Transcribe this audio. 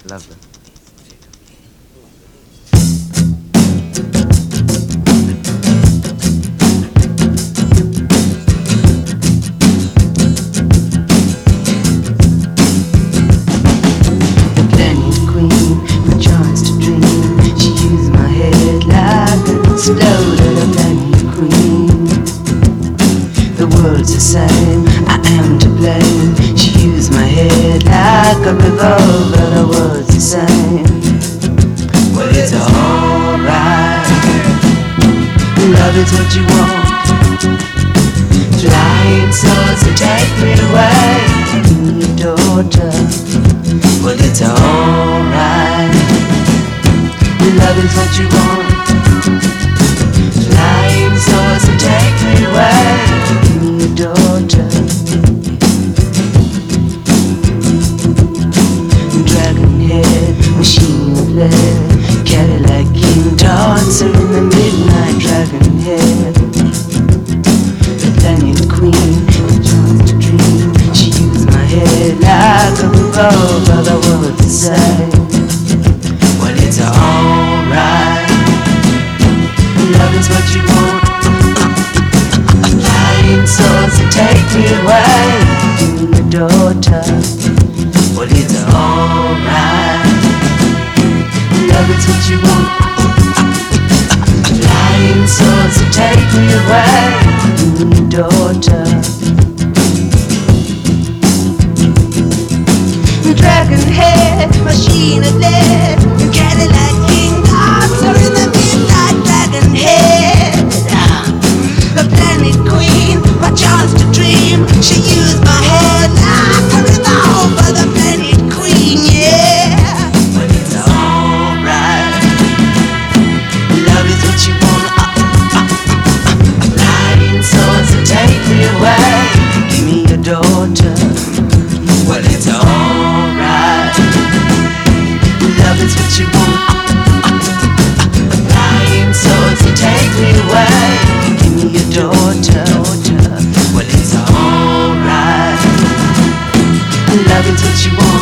Lovely. Exploded a planet queen. The world's the same, I am to blame. She used my head like a revolver. The world's the same. Well, it's alright. Love is what you want. Flying souls to take me away. Your daughter. Well, it's alright. Love is what you want. Flying souls to take me away. Your daughter. Dragon head, machine of lead, Cadillac king, dancer in the midnight. Dragon head, the planet queen, the chance to dream. She used my head like a revolver. The world's the same. Well, it's alright. Love is what you want. Flying souls to take me away. Your daughter. Well, it's alright. Love is what you want. Flying souls to take me away. Your daughter. Dragon head, machine of lead, Cadillac king, dancer in the midnight. Dragon head, the planet queen, my chance to dream. She used my head like a revolver. The planet queen, yeah. But it's alright. Love is what you want. Flying souls to take me away. Give me your daughter. Well, it's alright. Love is what you want. Flying souls to take me away. Give me your daughter. Well, it's alright. Love is what you want.